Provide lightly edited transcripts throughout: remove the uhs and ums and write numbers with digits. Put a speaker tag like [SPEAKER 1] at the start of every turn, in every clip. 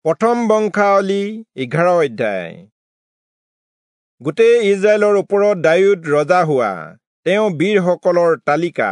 [SPEAKER 1] প্ৰথম বংশাৱলী 11 অধ্যায়। গোটেই ইজৰাইলৰ ওপৰত দাউদ ৰজা হোৱা তেওঁ বীৰসকলৰ তালিকা।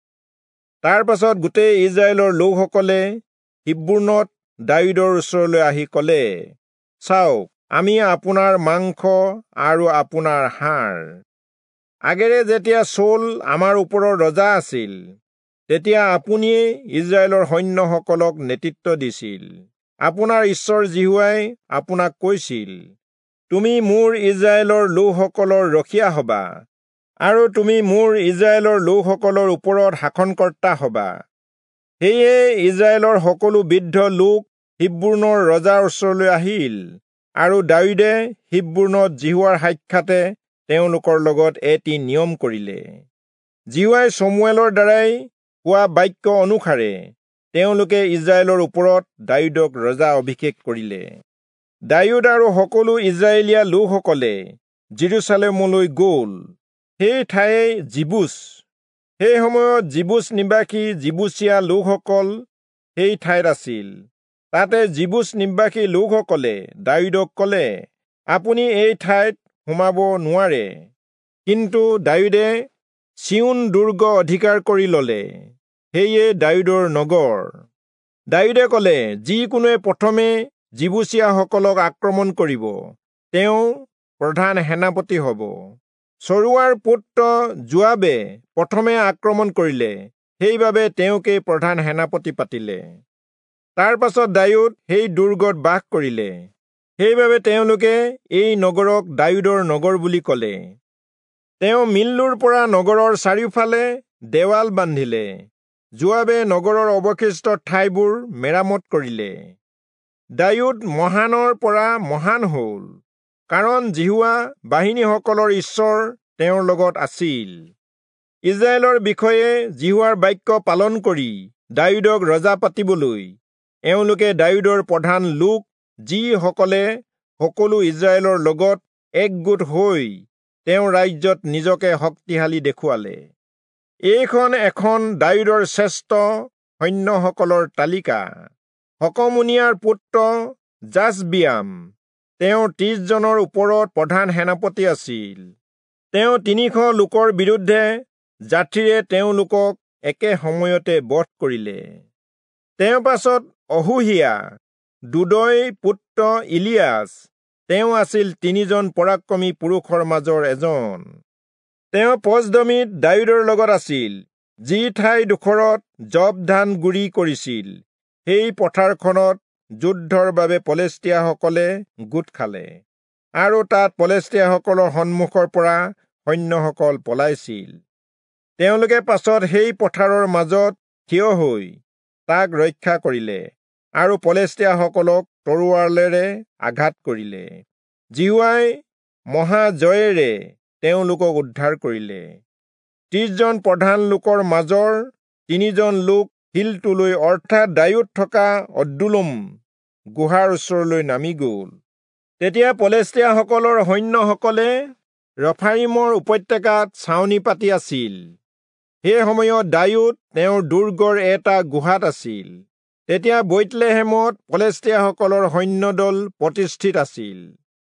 [SPEAKER 1] তাৰ পাছত গোটেই ইজৰাইলৰ লোকসকলে হিব্ৰোনত দাউদৰ ওচৰলৈ আহি ক'লে, চাওক, আমি আপোনাৰ মাংস আৰু আপোনাৰ হাড়। আগেৰে যেতিয়া চৌল আমাৰ ওপৰৰ ৰজা আছিল, তেতিয়া আপুনিয়ে ইজৰাইলৰ সৈন্যসকলক নেতৃত্ব দিছিল। আপোনাৰ ঈশ্বৰ জিহুৱাই আপোনাক কৈছিল, তুমি মোৰ ইজৰাইলৰ লোকসকলৰ ৰখীয়া হবা, আৰু তুমি মোৰ ইজৰাইলৰ লোকসকলৰ ওপৰত শাসনকৰ্তা হবা। সেয়ে ইজৰাইলৰ সকলো বৃদ্ধ লোক হিব্ৰোনৰ ৰজাৰ ওচৰলৈ আহিল, আৰু দাউদে হিব্ৰোনত জিহুৱাৰ সাক্ষাতে তেওঁলোকৰ লগত এটি নিয়ম কৰিলে। জিহুৱাই চমুৱেলৰ দ্বাৰাই কোৱা বাক্য অনুসাৰে তেওঁলোকে ইজৰাইলৰ ওপৰত দাউদক ৰজা অভিষেক কৰিলে। দাউদ আৰু সকলো ইজৰাইলীয়া লোকসকলে জেৰুজালেমলৈ গ'ল। সেই ঠাই জিবুচ। সেই সময়ত জিবুচ নিবাসী জিবুচীয়া লোকসকল সেই ঠাইত আছিল। তাতে জিবুচ নিবাসী লোকসকলে দাউদক ক'লে, আপুনি এই ঠাইত সোমাব নোৱাৰে। কিন্তু দাউদে চিউন দুৰ্গ অধিকাৰ কৰি ল'লে। সেয়ে দাউদৰ নগৰ। দাউদে ক'লে, যিকোনোৱে প্ৰথমে জিবুচীয়াসকলক আক্ৰমণ কৰিব, তেওঁ প্ৰধান সেনাপতি হ'ব। চৰুৱাৰ পুত্ৰ যোৱাবে প্ৰথমে আক্ৰমণ কৰিলে, সেইবাবে তেওঁকে প্ৰধান সেনাপতি পাতিলে। তাৰ পাছত দাউদ সেই দুৰ্গত বাস কৰিলে। সেইবাবে তেওঁলোকে এই নগৰক দাউদৰ নগৰ বুলি ক'লে। তেওঁ মিল্লোৰ পৰা নগৰৰ চাৰিওফালে দেৱাল বান্ধিলে। যোৱাবে নগৰৰ অৱশিষ্ট ঠাইবোৰ মেৰামত কৰিলে। দাউদ মহানৰ পৰা মহান হ'ল, কাৰণ জিহুৱা বাহিনীসকলৰ ঈশ্বৰ তেওঁৰ লগত আছিল। ইজৰাইলৰ বিষয়ে জিহুৱাৰ বাক্য পালন কৰি দাউদক ৰজা পাতিবলৈ এওঁলোকে দাউদৰ প্ৰধান লোক, যিসকলে সকলো ইজৰাইলৰ লগত একগোট হৈ তেওঁৰ ৰাজ্যত নিজকে শক্তিশালী দেখুৱালে। এইখন এখন দাউদৰ শ্ৰেষ্ঠ সৈন্যসকলৰ তালিকা। হকমুনিয়াৰ পুত্ৰ জাজবিয়াম, তেওঁ 30 জনৰ ওপৰত প্ৰধান সেনাপতি আছিল। তেওঁ 300 লোকৰ বিৰুদ্ধে জাথিৰে তেওঁলোকক একে সময়তে বধ কৰিলে। তেওঁৰ পাছত অহোহিয়া, দোদই পুত্ৰ ইলিয়াছ, তেওঁ আছিল 3 জন পৰাক্ৰমী পুৰুষৰ মাজৰ এজন। তেওঁ পজদমিত দাউদৰ লগত আছিল, যি ঠাই ডোখৰত জৱ ধান গুৰি কৰিছিল। সেই পথাৰখনত যুদ্ধৰ বাবে পলেষ্টিয়াসকলে গোট খালে, আৰু তাত পলেষ্টিয়াসকলৰ সন্মুখৰ পৰা সৈন্যসকল পলাইছিল। তেওঁলোকে পাছত সেই পথাৰৰ মাজত থিয় হৈ তাক ৰক্ষা কৰিলে, আৰু পলেষ্টিয়াসকলক তৰোৱালেৰে আঘাত কৰিলে। জিহুৱাই মহাজয়েৰে তেওঁলোকক উদ্ধাৰ কৰিলে। 30 জন প্ৰধান লোকৰ মাজৰ 3 জন লোক শিলটোলৈ, অৰ্থাৎ দাউদ থকা অদুল্লাম গুহাৰ ওচৰলৈ নামি গ'ল। তেতিয়া পলেষ্টিয়াসকলৰ সৈন্যসকলে ৰফাইমৰ উপত্যকাত ছাউনি পাতি আছিল। সেই সময়ত দাউদ তেওঁৰ দুৰ্গৰ এটা গুহাত আছিল। তেতিয়া বেথলেহেমত পলেষ্টিয়াসকলৰ সৈন্যদল প্ৰতিষ্ঠিত আছিল।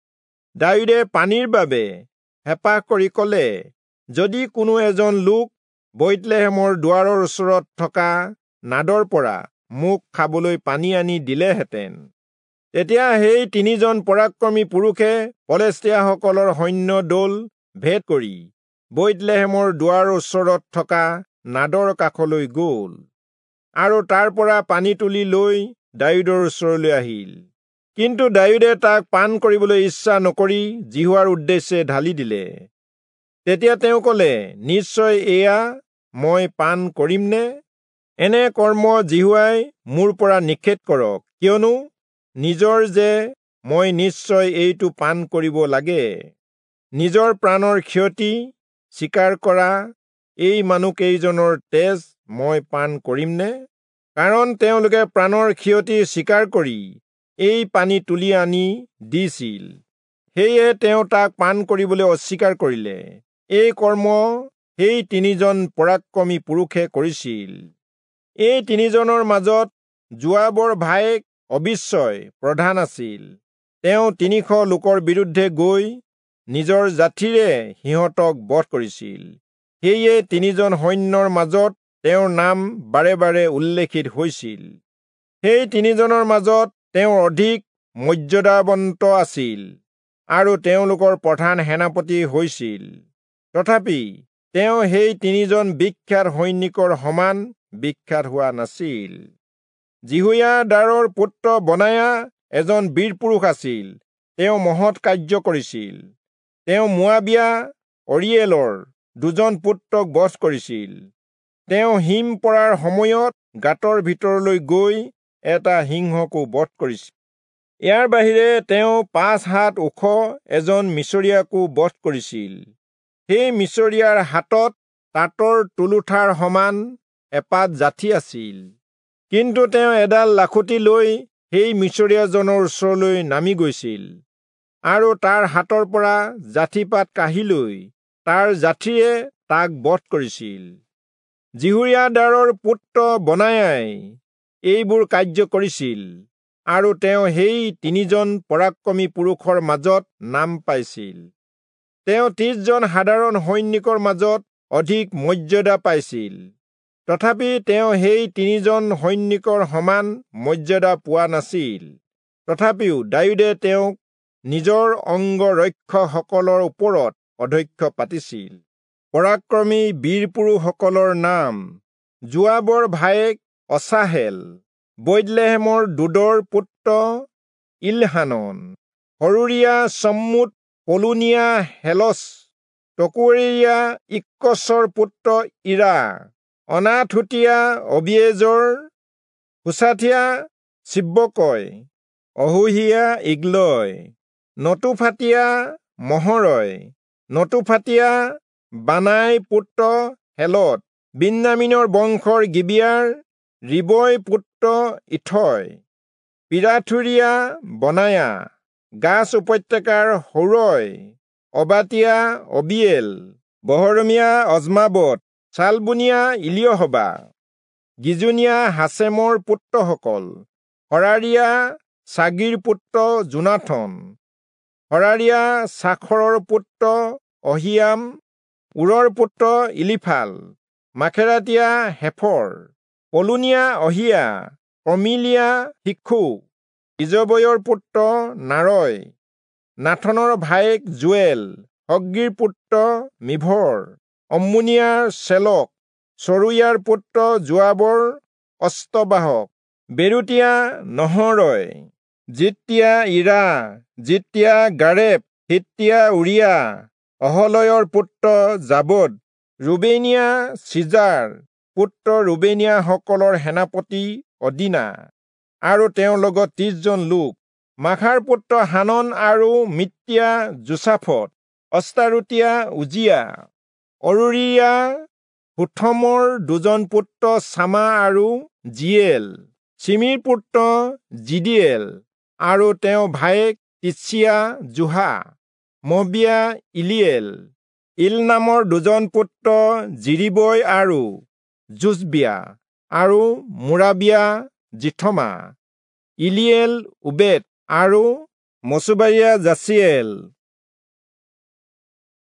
[SPEAKER 1] দাউদে পানীৰ বাবে হেঁপাহ কৰি ক'লে, যদি কোনো এজন লোক বেথলেহেমৰ দুৱাৰৰ ওচৰত থকা নাদৰ পৰা মোক খাবলৈ পানী আনি দিলেহেঁতেন। তেতিয়া সেই 3 জন পৰাক্ৰমী পুৰুষে পলেষ্টিয়াসকলৰ সৈন্য দল ভেদ কৰি বেথলেহেমৰ দুৱাৰৰ ওচৰত থকা নাদৰ কাষলৈ গ'ল, আৰু তাৰ পৰা পানী তুলি লৈ দাউদৰ ওচৰলৈ আহিল। কিন্তু দাউদে তাক পান কৰিবলৈ ইচ্ছা নকৰি জিহুৱাৰ উদ্দেশ্যে ঢালি দিলে। তেতিয়া তেওঁ ক'লে, নিশ্চয় এয়া মই পান কৰিমনে? এনে কৰ্ম জিহুৱাই মোৰ পৰা নিষেধ কৰক, কিয়নো নিজৰ যে মই নিশ্চয় এইটো পান কৰিব লাগে। নিজৰ প্ৰাণৰ ক্ষতি স্বীকাৰ কৰা এই মানুহকেইজনৰ তেজ মই পান কৰিমনে? কাৰণ তেওঁলোকে প্ৰাণৰ ক্ষতি স্বীকাৰ কৰি এই পানী তুলি আনি দিছিল। সেয়ে তেওঁ তাক পান কৰিবলৈ অস্বীকাৰ কৰিলে। এই কৰ্ম সেই 3 জন পৰাক্ৰমী পুৰুষে কৰিছিল। এই 3 জনৰ মাজত যোৱাবৰ ভায়েক অবিশ্চয় প্ৰধান আছিল। তেওঁ 300 লোকৰ বিৰুদ্ধে গৈ নিজৰ জাঠিৰে সিহঁতক বধ কৰিছিল। সেয়ে 3জন সৈন্যৰ মাজত তেওঁৰ নাম বাৰে বাৰে উল্লেখিত হৈছিল। সেই 3জনৰ মাজত তেওঁ অধিক মৰ্যাদাৱন্ত আছিল আৰু তেওঁলোকৰ প্ৰধান সেনাপতি হৈছিল। তথাপি তেওঁ সেই 3জন বিখ্যাত সৈনিকৰ সমান বিখ্যাত হোৱা নাছিল। জিহুয়াদাৰৰ পুত্ৰ বনায়া এজন বীৰ পুৰুষ আছিল। তেওঁ মহৎ কাৰ্য কৰিছিল। তেওঁ মোৱাবিয়া অৰিয়েলৰ 2জন পুত্ৰক বধ কৰিছিল। তেওঁ হিম পৰাৰ সময়ত গাঁতৰ ভিতৰলৈ গৈ এটা সিংহকো বধ কৰিছিল। ইয়াৰ বাহিৰে তেওঁ 5 হাত ওখ এজন মিছৰীয়াকো বধ কৰিছিল। সেই মিছৰীয়াৰ হাতত তাঁতৰ তুলুঠাৰ সমান এপাত জাঠি আছিল। কিন্তু তেওঁ এডাল লাখুটি লৈ সেই মিছৰীয়াজনৰ ওচৰলৈ নামি গৈছিল আৰু তাৰ হাতৰ পৰা জাঠিপাত কাঢ়ি লৈ তাৰ জাঠিৰে তাক বধ কৰিছিল। জিহুয়াদাৰৰ পুত্ৰ বনায়াই এইবোৰ কাৰ্য কৰিছিল আৰু তেওঁ সেই 3জন পৰাক্ৰমী পুৰুষৰ মাজত নাম পাইছিল। তেওঁ 30জন সাধাৰণ সৈনিকৰ মাজত অধিক মৰ্যাদা পাইছিল। তথাপি তেওঁ সেই 3জন সৈনিকৰ সমান মৰ্যাদা পোৱা নাছিল। তথাপিও দাউদে তেওঁক নিজৰ অংগৰক্ষকসকলৰ ওপৰত অধ্যক্ষ পাতিছিল। পৰাক্ৰমী বীৰ পুৰুষসকলৰ নাম: যোৱাবৰ ভায়েক অছাহেল, বৈদলেহেমৰ দুদৰ পুত্ৰ ইলহানন, সৰুৰীয়া চম্মুত, পলুনীয়া হেলচ, টকুৰীয়া ইক্কছৰ পুত্ৰ ইৰা, অনাথুতীয়া অবিয়েজৰ, হুছাথিয়া চিব্বকয়, অহোহিয়া ইগলয়, নতুফাতিয়া মহৰয়, নতুফাতিয়া বানাই পুত্ৰ হেলত, বিন্যামিনৰ বংশৰ গিবিয়াৰ ৰিবই পুত্ৰ ইথয়, পিৰাথুৰীয়া বনায়া, গাছ উপত্যকাৰ সৌৰয়, অবাতিয়া অবিয়েল, বহৰমীয়া অজমাবত, চালবুনীয়া ইলিয়হবা, গিজুনীয়া হাছেমৰ পুত্ৰসকল, হৰাৰিয়া চাগিৰ পুত্ৰ জোনাথন, হৰাৰিয়া চাখৰৰ পুত্ৰ অহিয়াম, উৰৰ পুত্ৰ ইলিফাল, মাখেৰাতিয়া হেফৰ, পলুনীয়া অহিয়া, কমিলিয়া শিখু, ইজবয়ৰ পুত্ৰ নাৰয়, নাথনৰ ভায়েক জুৱেল, হগ্গীৰ পুত্ৰ মিভৰ, অম্মুনিয়াৰ চেলক, চৰুয়াৰ পুত্ৰ যোৱাবৰ অস্তবাহক, বেৰুতীয়া নহৰয়, জিত্তিয়া ইৰা, জিত্তিয়া গাৰেব, হিত্তিয়া উৰিয়া, অহলয়ৰ পুত্ৰ জাবদ, ৰুবেনিয়া চিজাৰ পুত্ৰ ৰুবেনিয়াসকলৰ সেনাপতি অদিনা আৰু তেওঁৰ লগত 30জন লোক, মাখাৰ পুত্ৰ হানন আৰু মিত্তিয়া জোচাফত, অষ্টাৰোতিয়া উজিয়া, অৰুৰিয়া, হুথমৰ 2জন পুত্ৰ চামা আৰু জিয়েল, চিমিৰ পুত্ৰ জিদিয়েল আৰু তেওঁ ভায়েক তিছিয়া জোহা, মহবিয়া ইলিয়েল, ইলনামৰ 2জন পুত্ৰ জিৰিবই আৰু জুজবিয়া আৰু মুৰাবিয়া জিথমা, ইলিয়েল উবেদ আৰু মচুবাৰিয়া জাচিয়েল,